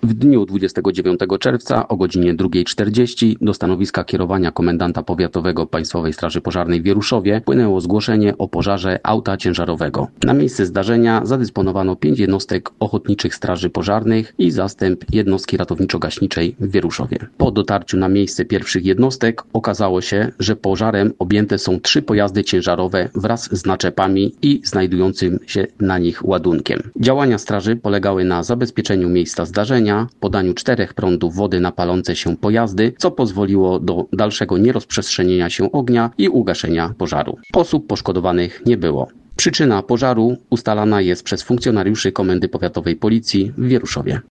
W dniu 29 czerwca o godzinie 2:40 do stanowiska kierowania komendanta powiatowego Państwowej Straży Pożarnej w Wieruszowie wpłynęło zgłoszenie o pożarze auta ciężarowego. Na miejsce zdarzenia zadysponowano 5 jednostek ochotniczych straży pożarnych i zastęp jednostki ratowniczo-gaśniczej w Wieruszowie. Po dotarciu na miejsce pierwszych jednostek okazało się, że pożarem objęte są 3 pojazdy ciężarowe wraz z naczepami i znajdującym się na nich ładunkiem. Działania straży polegały na zabezpieczeniu miejsca zdarzenia, podaniu 4 prądów wody na palące się pojazdy, co pozwoliło do dalszego nierozprzestrzenienia się ognia i ugaszenia pożaru. Osób poszkodowanych nie było. Przyczyna pożaru ustalana jest przez funkcjonariuszy Komendy Powiatowej Policji w Wieruszowie.